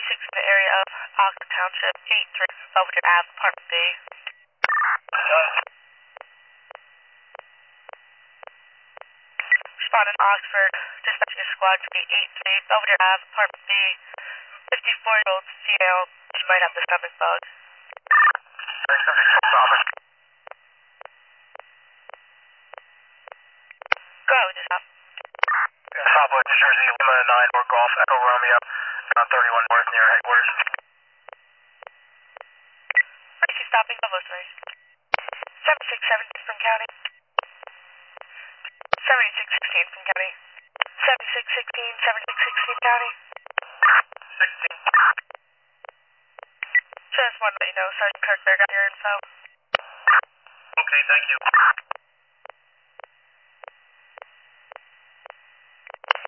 in the area of Oxford Township, 83 Belvedere Ave, Apartment B. Respondent Oxford, dispatching a squad to the 83 Belvedere Ave, Apartment B. 54-year-old female, she might have the stomach bug. Go ahead with your stop. Southwest New Jersey, Lima 9 or Golf, Echo Romeo, around 31 North near headquarters. Where is he stopping? Level 3. 7617 from county. 7616 from county. 7616, 7616 county. 16. Just wanted to let you know, Sergeant Kirkberg got your info. Okay, thank you.